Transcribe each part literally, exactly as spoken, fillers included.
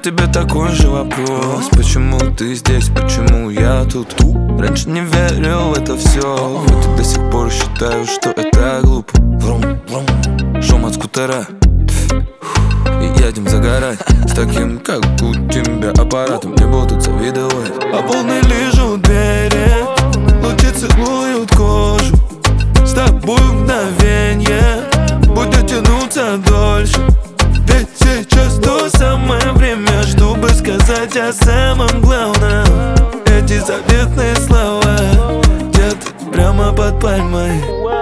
тебе такой же вопрос: почему ты здесь, почему я тут? Раньше не верил в это все, хоть и до сих пор считаю, что это глупо. Шум от скутера и едем загорать с таким, как у тебя, аппаратом. Не будут завидовать. А полный лежу у двери, лучи целуют кожу. С тобой мгновенье будет тянуться дольше. Ведь сейчас то самое время, чтобы сказать о самом главном. Эти заветные слова где-то прямо под пальмой.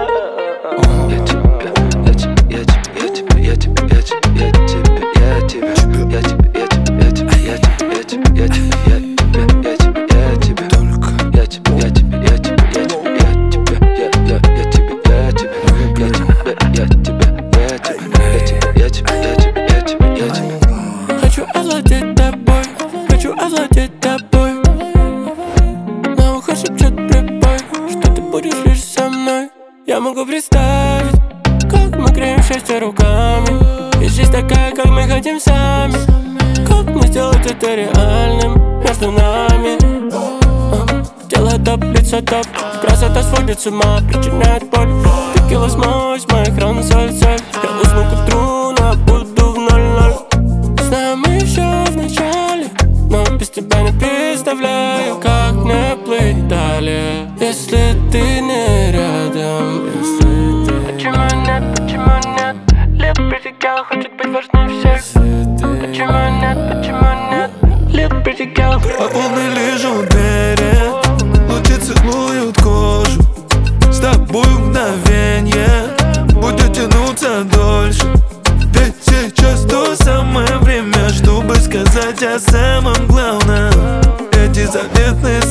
Хочу овладеть тобой, хочу овладеть тобой. На ухо шепчет прибой, что ты будешь лишь со мной. Я могу представить, как мы греем счастье руками. И жизнь такая, как мы хотим сами. Как мне сделать это реальным между нами? Тело топ, лицо топ, красота сводит с ума, причиняет боль. Текила смой с моих ран, соль, соль. Я усну к утру, но буду в ноль-ноль. Знаю, мы еще в начале, но без тебя не представляю, как мне плыть далее, если ты не рядом. Если ты... Почему нет, почему нет? Little pretty girl хочет быть важнее всех. Почему нет, почему нет? Little pretty girl. А полный лежу у двери, лучи целуют кожу. С тобой мгновенье будет тянуться дольше. Ведь сейчас то самое время, чтобы сказать о самом главном. Эти заветные